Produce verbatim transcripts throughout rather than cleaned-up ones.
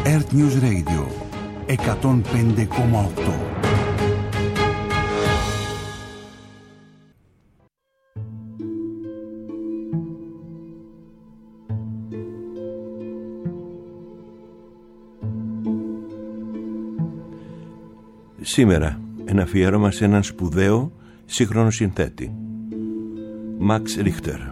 Earth News Radio εκατόν πέντε κόμμα οκτώ. Σήμερα ένα αφιέρωμα σε έναν σπουδαίο σύγχρονο συνθέτη, Max Richter.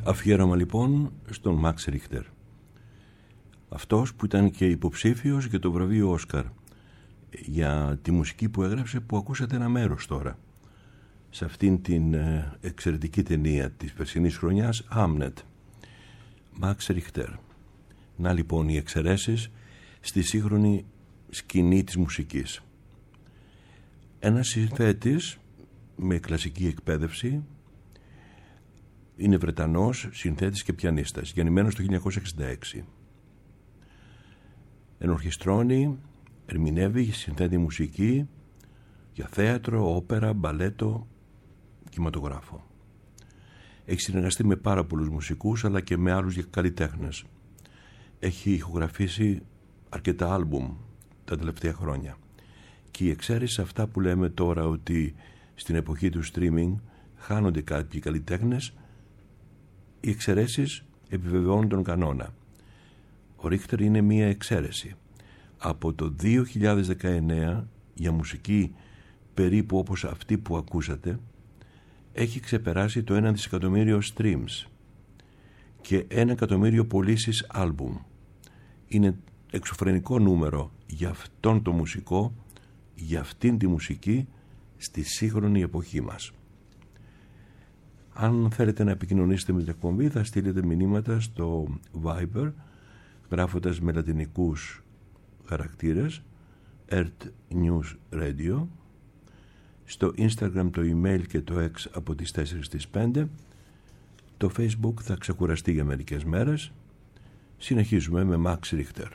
Αφιέρωμα λοιπόν στον Μαξ Ρίχτερ, αυτός που ήταν και υποψήφιος για το βραβείο Όσκαρ για τη μουσική που έγραψε, που ακούσατε ένα μέρος τώρα σε αυτήν την εξαιρετική ταινία της περσινής χρονιάς, Hamnet. Μαξ Ρίχτερ. Να λοιπόν οι εξαιρέσεις στη σύγχρονη σκηνή της μουσικής. Ένας συνθέτης με κλασική εκπαίδευση, είναι Βρετανός συνθέτης και πιανίστας, γεννημένος το χίλια εννιακόσια εξήντα έξι. Ενορχιστρώνει, ερμηνεύει, συνθέτει μουσική για θέατρο, όπερα, μπαλέτο, κινηματογράφο. Έχει συνεργαστεί με πάρα πολλούς μουσικούς αλλά και με άλλους καλλιτέχνες. Έχει ηχογραφήσει αρκετά άλμπουμ τα τελευταία χρόνια. Και η εξαίρεση σε αυτά που λέμε τώρα, ότι στην εποχή του streaming χάνονται κάποιοι καλλιτέχνες, οι εξαιρέσεις επιβεβαιώνουν τον κανόνα. Ο Ρίχτερ είναι μία εξαίρεση. Από το δύο χιλιάδες δεκαεννέα για μουσική περίπου όπως αυτή που ακούσατε έχει ξεπεράσει το ένα δισεκατομμύριο streams και ένα εκατομμύριο πωλήσεις άλμπουμ. Είναι εξωφρενικό νούμερο για αυτόν το μουσικό, για αυτήν τη μουσική στη σύγχρονη εποχή μας. Αν θέλετε να επικοινωνήσετε με την εκπομπή, θα στείλετε μηνύματα στο Viber γράφοντας με λατινικούς χαρακτήρες Earth News Radio, στο Instagram το email και το X από τις τέσσερις στις πέντε. Το Facebook θα ξεκουραστεί για μερικές μέρες. Συνεχίζουμε με Μαξ Ρίχτερ.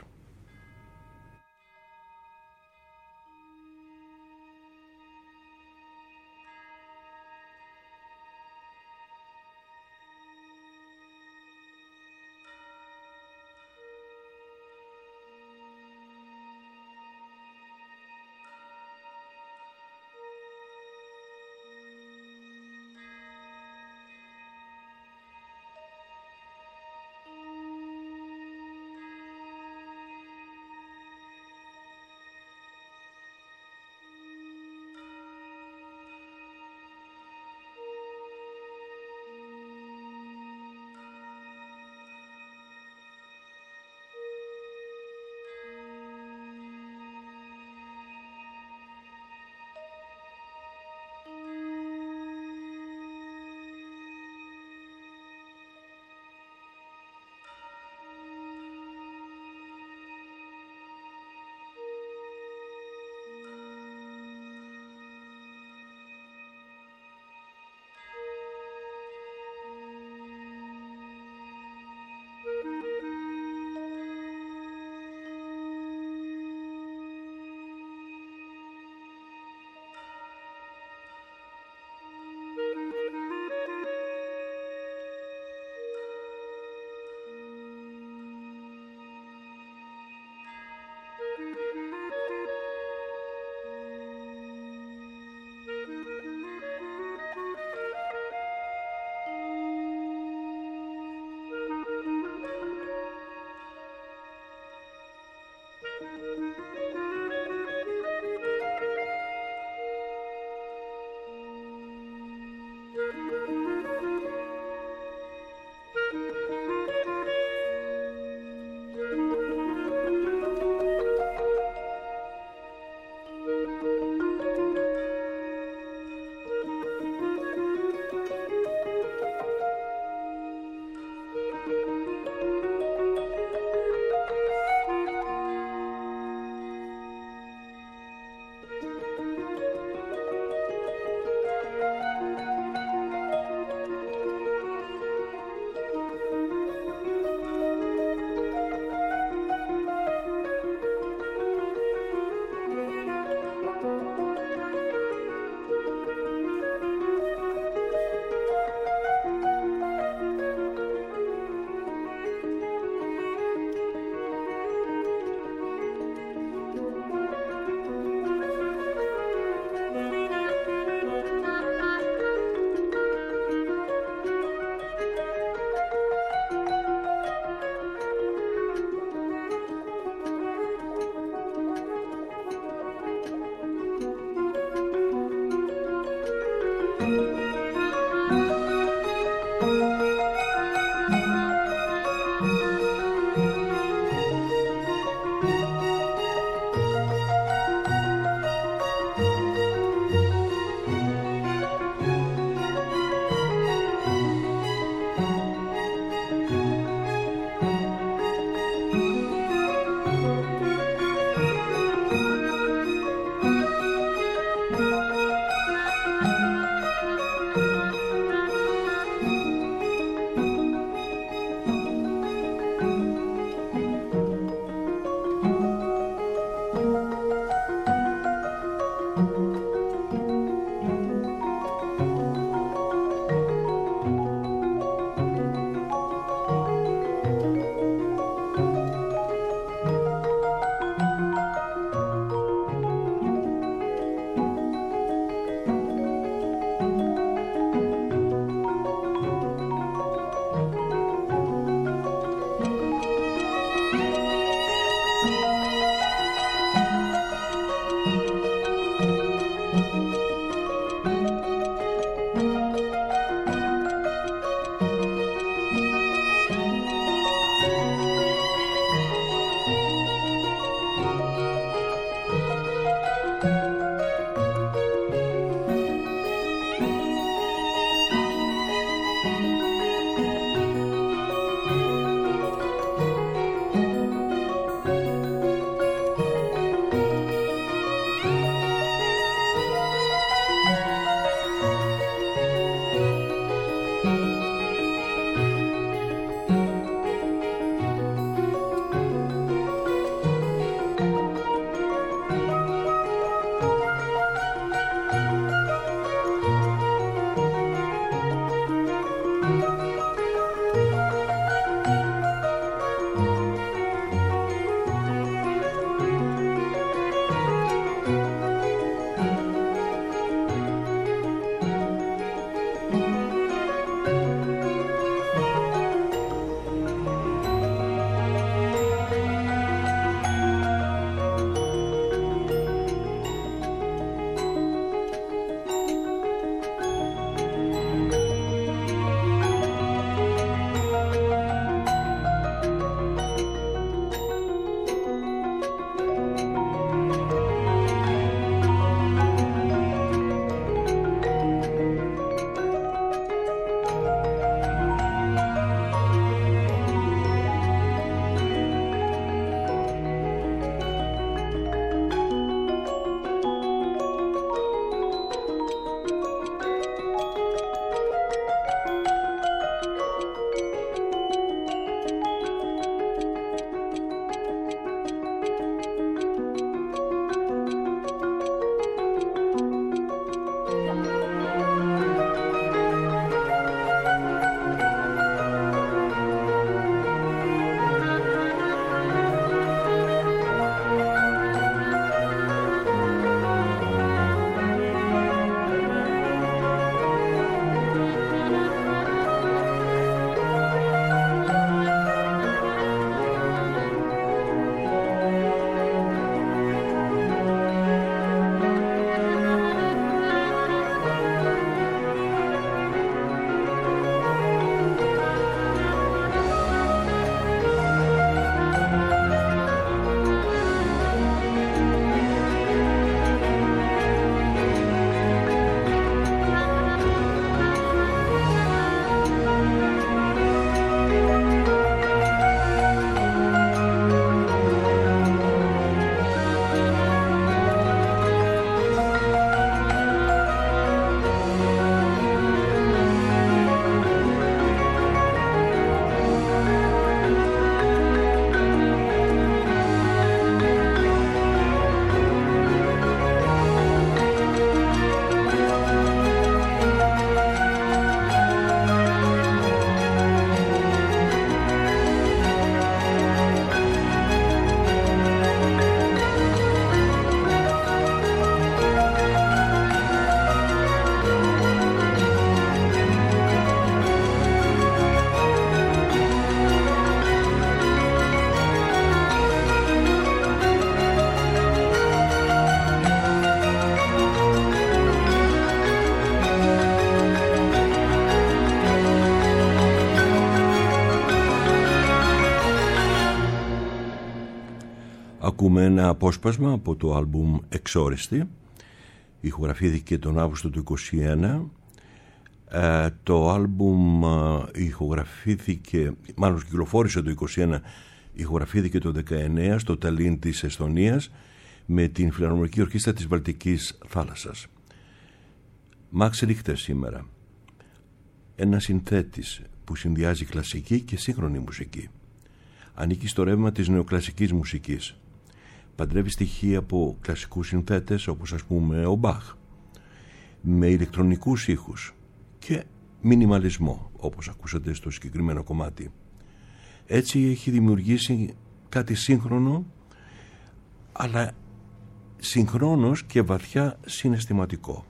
Ακούμε ένα απόσπασμα από το άλμπουμ Εξόριστη. Ηχογραφήθηκε τον Αύγουστο του είκοσι ένα. Ε, το άλμπουμ ε, ηχογραφήθηκε, μάλλον κυκλοφόρησε το είκοσι ένα, ηχογραφήθηκε το δεκαεννέα στο Ταλίν της Εσθονίας με την Φιλαρμονική Ορχήστρα της Βαλτικής Θάλασσας. Μαξ Ρίχτερ σήμερα. Ένα συνθέτης που συνδυάζει κλασική και σύγχρονη μουσική. Ανήκει στο ρεύμα της νεοκλασικής μουσικής. Παντρεύει στοιχεία από κλασικούς συνθέτες όπως ας πούμε ο Μπαχ, με ηλεκτρονικούς ήχους και μινιμαλισμό όπως ακούσατε στο συγκεκριμένο κομμάτι. Έτσι έχει δημιουργήσει κάτι σύγχρονο, αλλά συγχρόνως και βαθιά συναισθηματικό.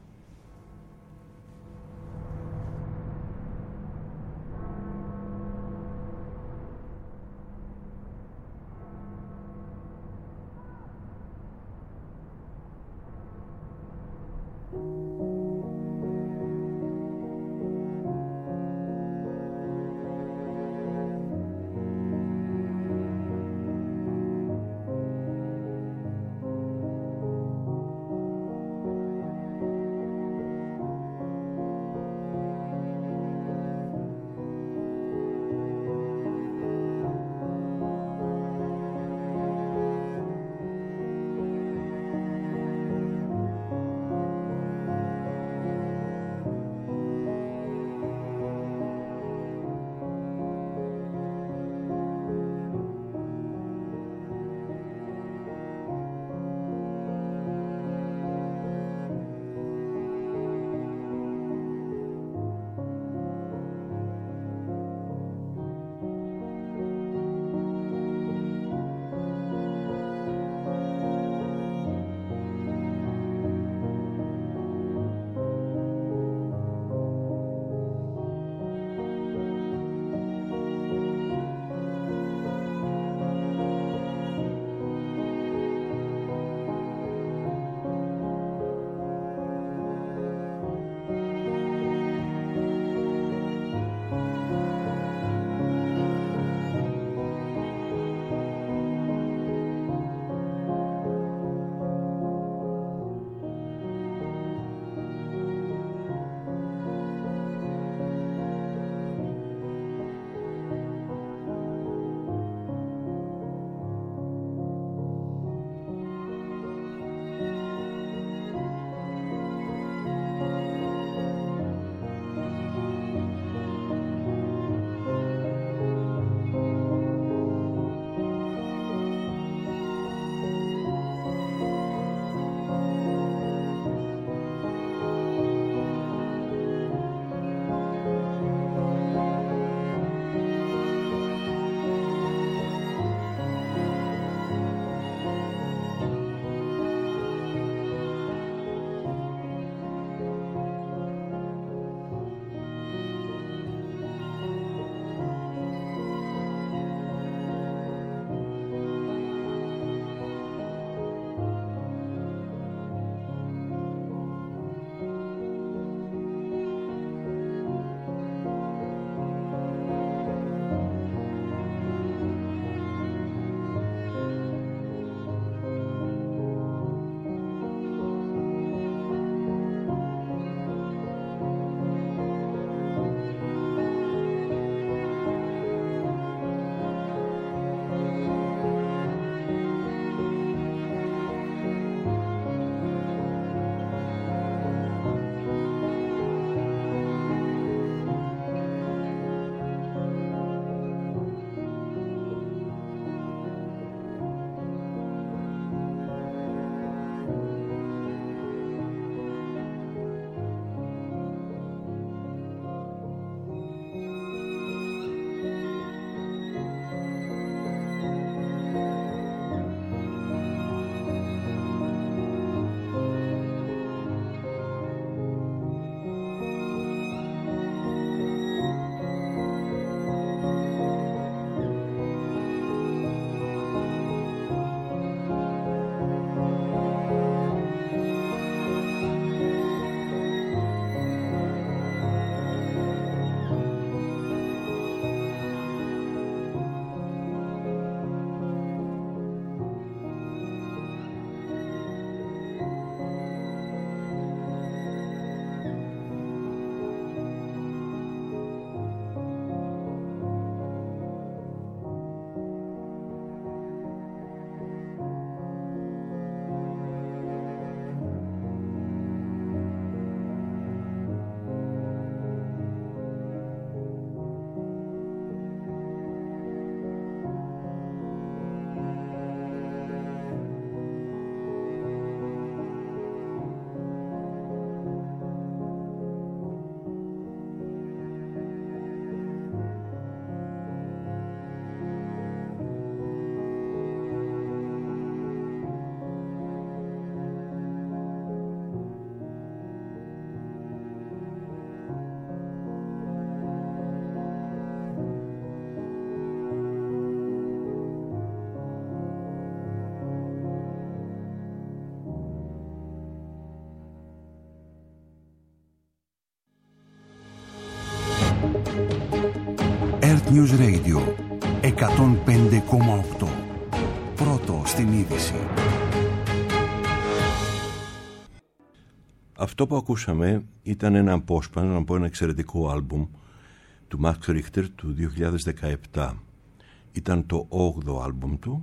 Earth News Radio εκατόν πέντε κόμμα οκτώ. Πρώτο στην είδηση. Αυτό που ακούσαμε ήταν ένα απόσπασμα από ένα εξαιρετικό άλμπουμ του Max Richter του δύο χιλιάδες δεκαεπτά. Ήταν το όγδοο άλμπουμ του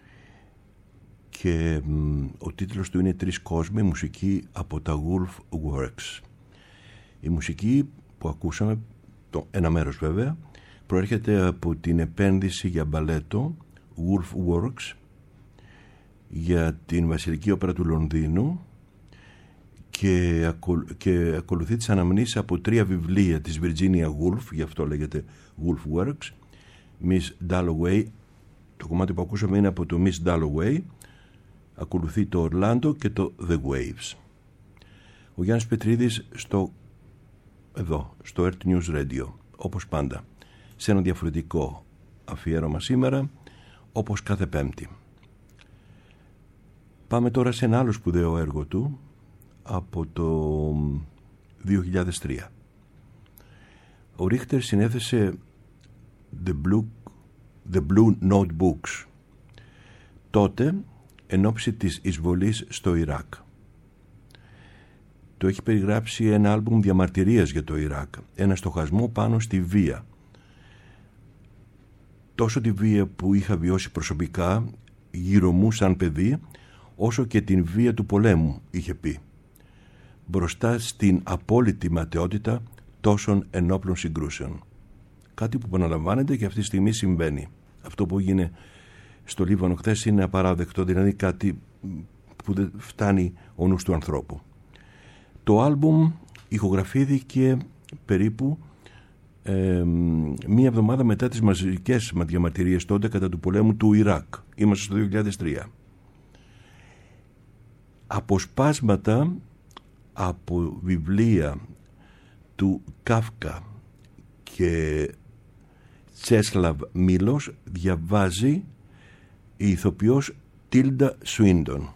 και μ, ο τίτλος του είναι «Τρεις κόσμοι», μουσική από τα Wolf Works. Η μουσική που ακούσαμε, το ένα μέρος βέβαια, προέρχεται από την επένδυση για μπαλέτο Wolf Works για την Βασιλική Όπερα του Λονδίνου και, ακολου, και ακολουθεί τις αναμνήσεις από τρία βιβλία της Virginia Woolf, γι' αυτό λέγεται Wolf Works. Miss Dalloway, το κομμάτι που ακούσαμε είναι από το Miss Dalloway, ακολουθεί το Orlando και το The Waves. Ο Γιάννης Πετρίδης στο, εδώ, στο Earth News Radio, όπως πάντα, σε ένα διαφορετικό αφιέρωμα σήμερα, όπως κάθε Πέμπτη. Πάμε τώρα σε ένα άλλο σπουδαίο έργο του από το δύο χιλιάδες τρία. Ο Ρίχτερ συνέθεσε The Blue, The Blue Notebooks, τότε εν ώψη της εισβολής στο Ιράκ. Το έχει περιγράψει ένα άλμπουμ διαμαρτυρίας για το Ιράκ, ένα στοχασμό πάνω στη βία. Τόσο τη βία που είχα βιώσει προσωπικά γύρω μου σαν παιδί, όσο και την βία του πολέμου, είχε πει, μπροστά στην απόλυτη ματαιότητα τόσων ενόπλων συγκρούσεων. Κάτι που επαναλαμβάνεται και αυτή τη στιγμή συμβαίνει. Αυτό που έγινε στο Λίβανο χθες είναι απαράδεκτο, δηλαδή κάτι που δεν φτάνει ο νους του ανθρώπου. Το άλμπουμ ηχογραφήθηκε περίπου ε, μία εβδομάδα μετά τις μαζικές διαμαρτυρίες τότε κατά του πολέμου του Ιράκ. Είμαστε στο δύο χιλιάδες τρία. Αποσπάσματα από βιβλία του Κάφκα και Τσέσλαβ Μίλος διαβάζει η ηθοποιός Τίλντα Σουίντον.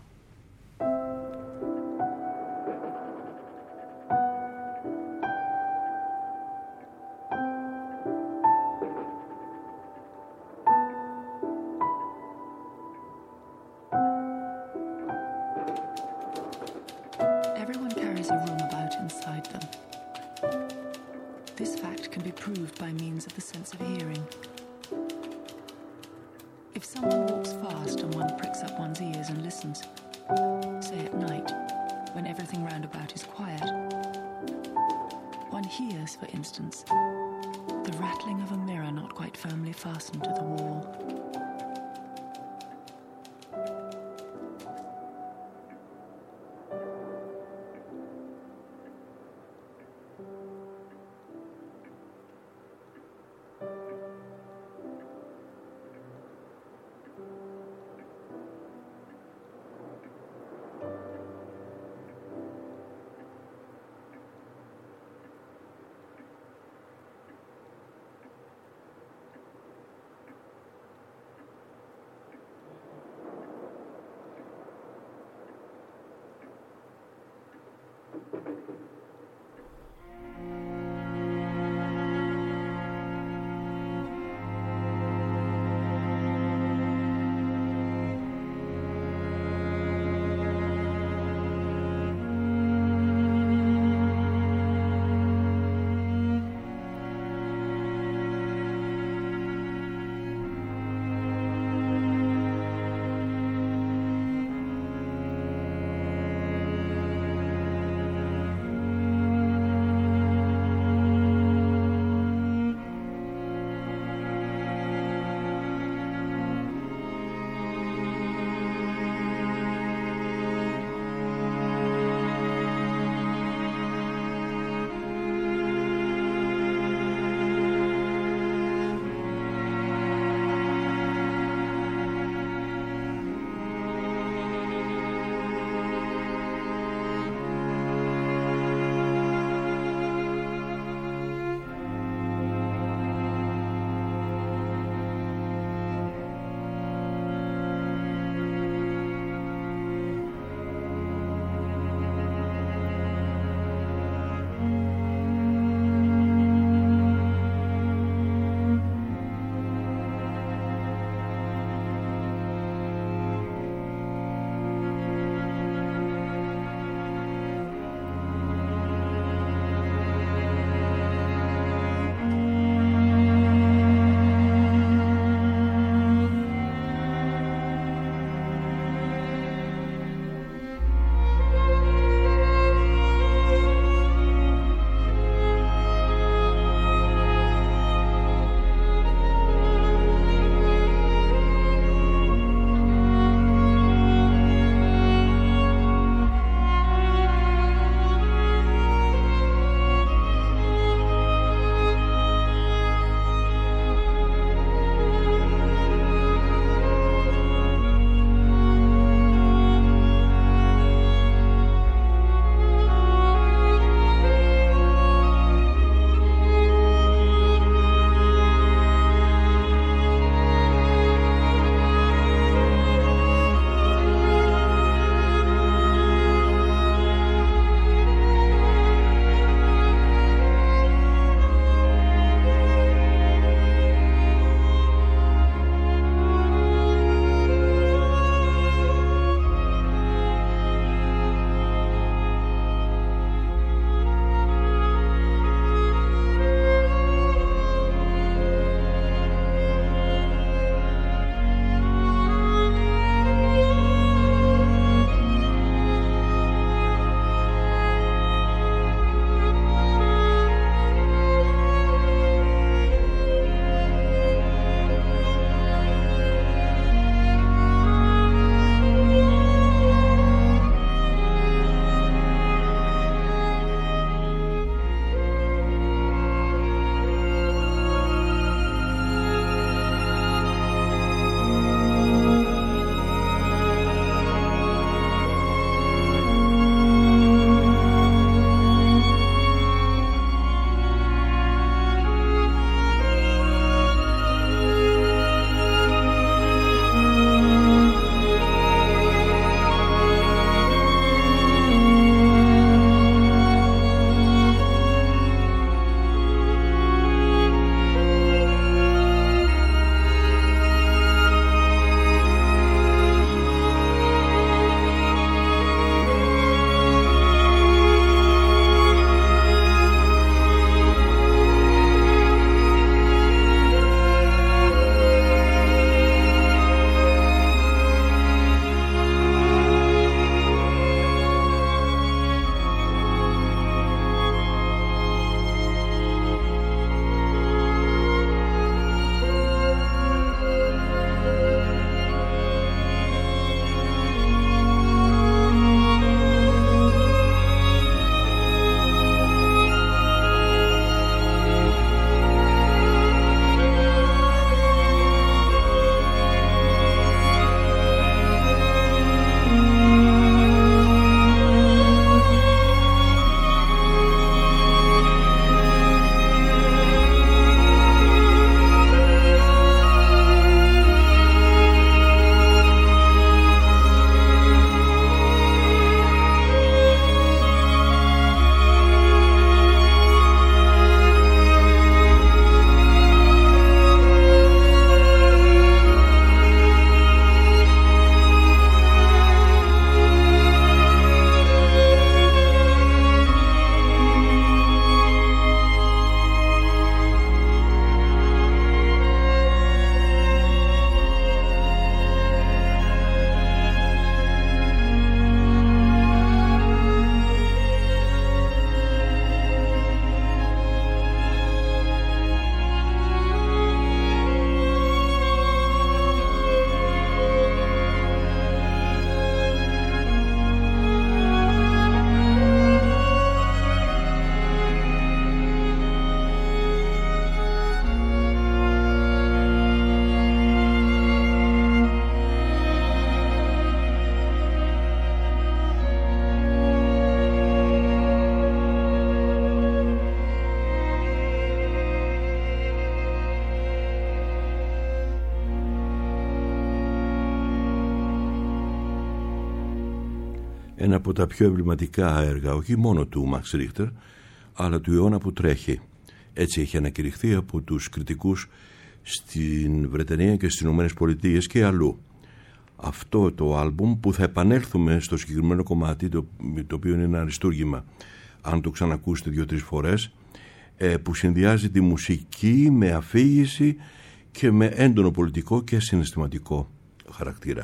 ένα από τα πιο εμβληματικά έργα, όχι μόνο του Μαξ Ρίχτερ, αλλά του αιώνα που τρέχει. Έτσι έχει ανακηρυχθεί από τους κριτικούς στην Βρετανία και στις Ηνωμένες Πολιτείες και αλλού. Αυτό το άλμπουμ, που θα επανέλθουμε στο συγκεκριμένο κομμάτι, το, το οποίο είναι ένα αριστούργημα, αν το ξανακούσετε δύο-τρεις φορές, ε, που συνδυάζει τη μουσική με αφήγηση και με έντονο πολιτικό και συναισθηματικό χαρακτήρα.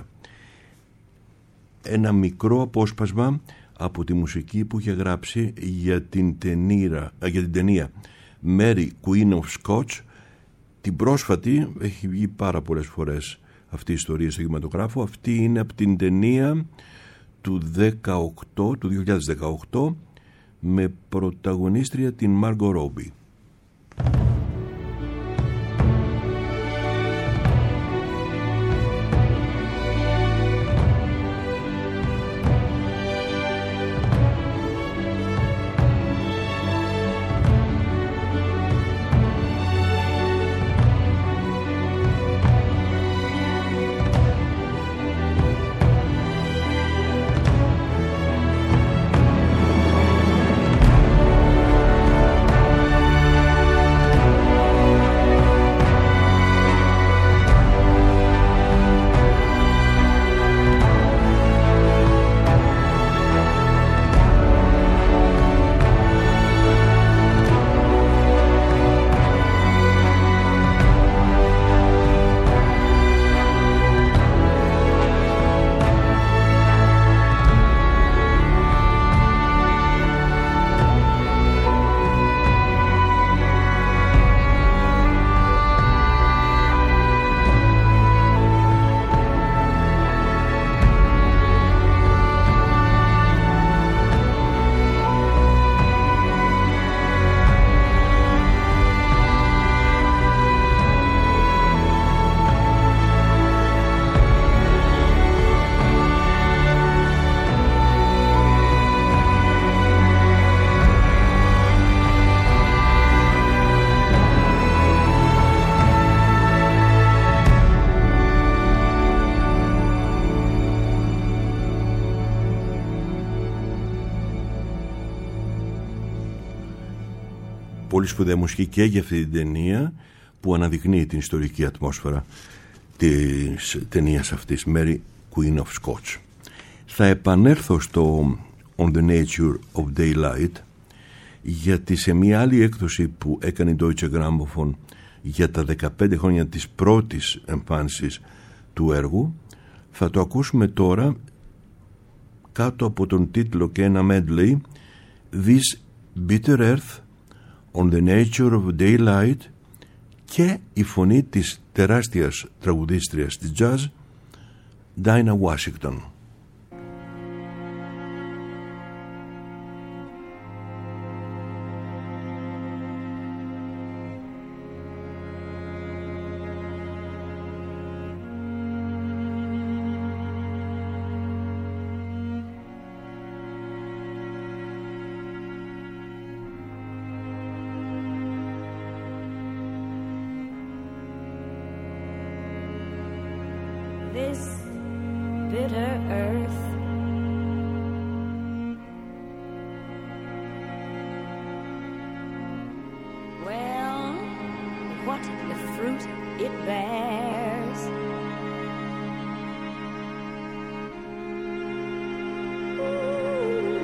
Ένα μικρό απόσπασμα από τη μουσική που είχε γράψει για την, ταινίρα, για την ταινία Mary Queen of Scots. Την πρόσφατη, έχει βγει πάρα πολλές φορές αυτή η ιστορία στο κινηματογράφο. Αυτή είναι από την ταινία του, δεκαοκτώ, του δύο χιλιάδες δεκαοκτώ, με πρωταγωνίστρια την Margot Robbie. Πολύ σπουδαία μουσική και για αυτή την ταινία, που αναδεικνύει την ιστορική ατμόσφαιρα της ταινίας αυτής, Mary Queen of Scots. Θα επανέλθω στο On the Nature of Daylight, γιατί σε μια άλλη έκδοση που έκανε η Deutsche Grammophon για τα δεκαπέντε χρόνια της πρώτης εμφάνισης του έργου, θα το ακούσουμε τώρα κάτω από τον τίτλο και ένα medley, This Bitter Earth, On the Nature of Daylight, και η φωνή της τεράστιας τραγουδίστριας της jazz, Dinah Washington. This bitter earth, well, what the fruit it bears. Ooh.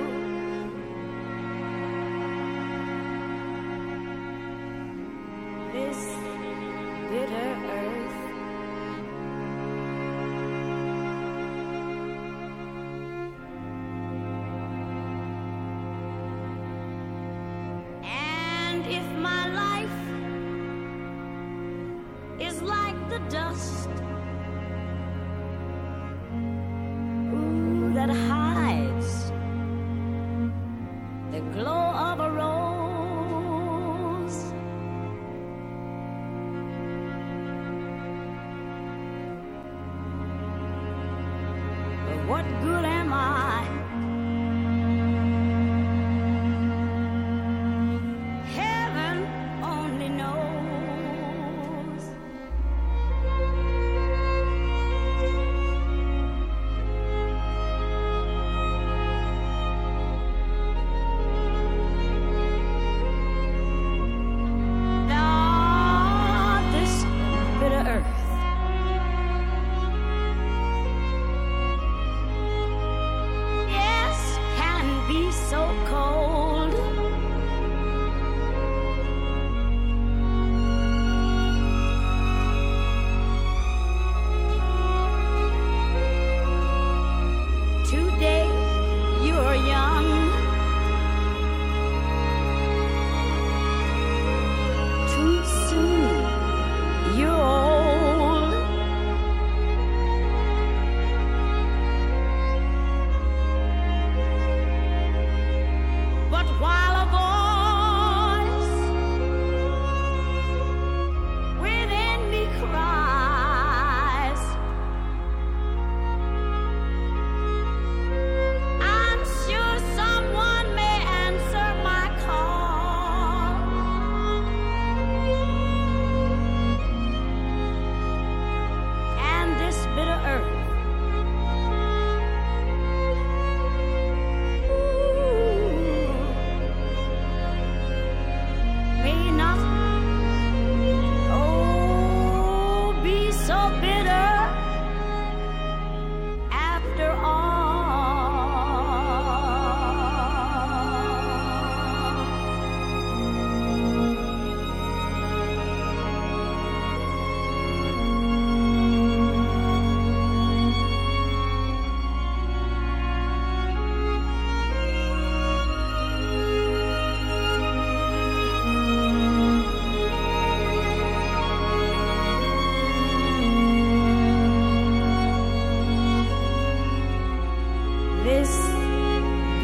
This bitter earth, if my life is like the dust, ooh, that hides the glow of a rose, but what good am I?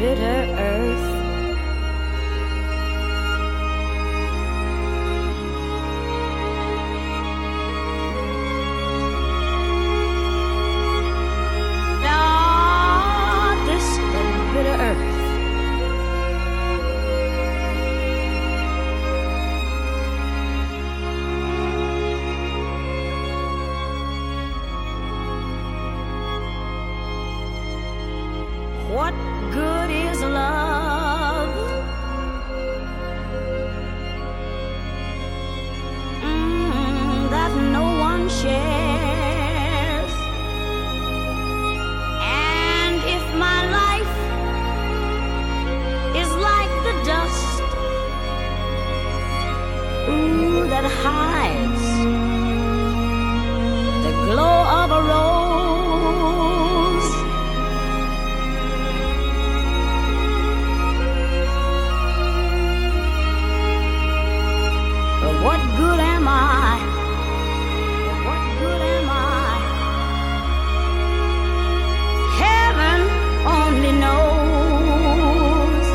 bitter earth. Ah, this bitter earth. What good is love? Mm, that no one shares. And if my life is like the dust, ooh, that hides the glow of a rose. What good am I? What good am I? Heaven only knows.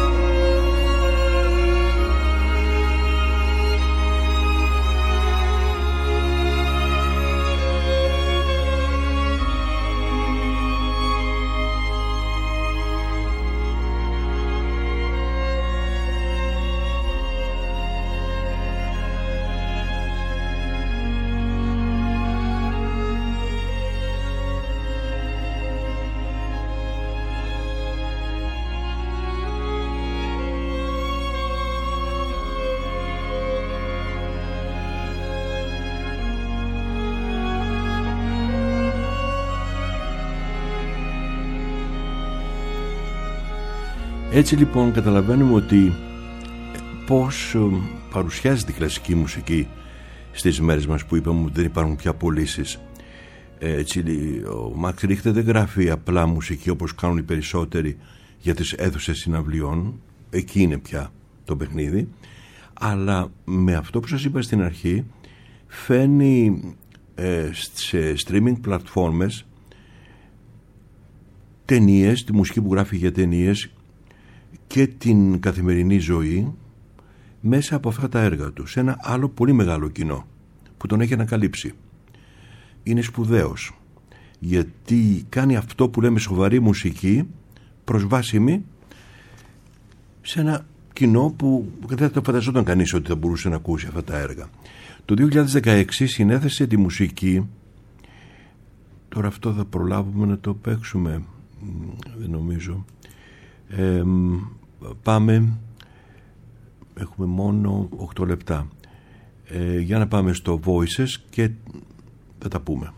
Έτσι λοιπόν καταλαβαίνουμε ότι πώς παρουσιάζεται η κλασική μουσική στις μέρες μας, που είπαμε ότι δεν υπάρχουν πια πωλήσεις. Έτσι, ο Μαξ Ρίχτερ δεν γράφει απλά μουσική όπως κάνουν οι περισσότεροι για τις αίθουσες συναυλιών, εκεί είναι πια το παιχνίδι, αλλά με αυτό που σας είπα στην αρχή φαίνει ε, σε streaming πλατφόρμες ταινίες, τη μουσική που γράφει για ταινίες και την καθημερινή ζωή μέσα από αυτά τα έργα του, σε ένα άλλο πολύ μεγάλο κοινό που τον έχει ανακαλύψει. Είναι σπουδαίος γιατί κάνει αυτό που λέμε σοβαρή μουσική προσβάσιμη σε ένα κοινό που δεν θα φανταζόταν κανείς ότι θα μπορούσε να ακούσει αυτά τα έργα. Το δύο χιλιάδες δεκαέξι συνέθεσε τη μουσική, τώρα αυτό θα προλάβουμε να το παίξουμε, δεν νομίζω, ε, πάμε, έχουμε μόνο οκτώ λεπτά, ε, για να πάμε στο Voices και θα τα πούμε.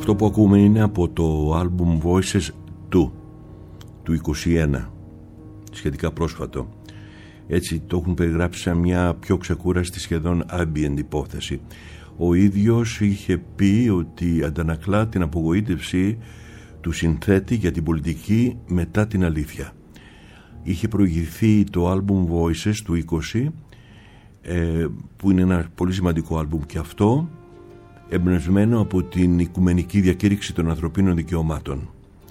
Αυτό που ακούμε είναι από το άλμπουμ Voices του του είκοσι ένα, σχετικά πρόσφατο. Έτσι το έχουν περιγράψει σαν μια πιο ξεκούραστη, σχεδόν ambient υπόθεση. Ο ίδιος είχε πει ότι αντανακλά την απογοήτευση του συνθέτη για την πολιτική μετά την αλήθεια. Είχε προηγηθεί το άλμπουμ Voices του είκοσι, ε, που είναι ένα πολύ σημαντικό άλμπουμ και αυτό, εμπνευσμένο από την Οικουμενική Διακήρυξη των Ανθρωπίνων Δικαιωμάτων.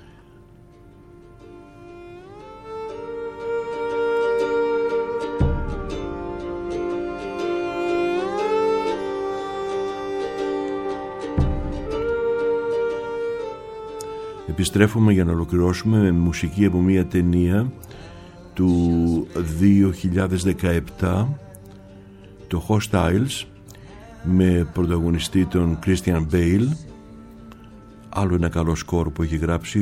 Επιστρέφουμε για να ολοκληρώσουμε με μουσική από μια ταινία του δύο χιλιάδες δεκαεπτά, το Hostiles, με πρωταγωνιστή τον Christian Bale. Άλλο ένα καλό σκορ που έχει γράψει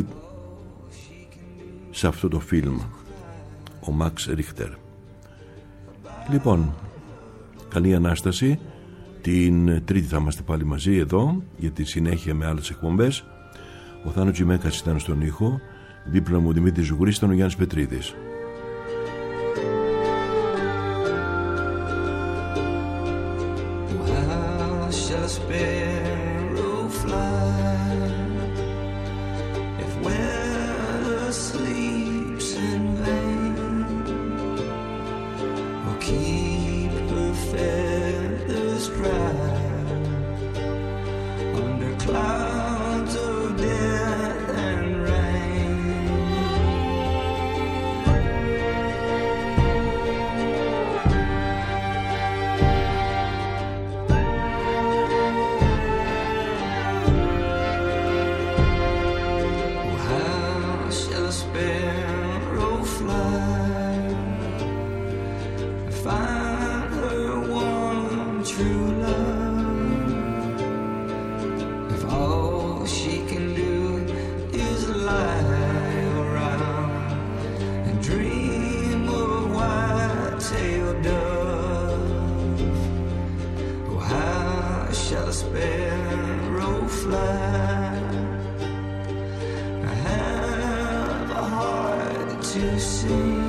σε αυτό το φιλμ ο Max Richter. Λοιπόν, καλή Ανάσταση. Την Τρίτη θα είμαστε πάλι μαζί εδώ για τη συνέχεια με άλλες εκπομπές. Ο Θάνος Τζιμέκας ήταν στον ήχο, δίπλα μου ο Δημήτρης Ζουγρής, ήταν ο Γιάννης Πετρίδης. To see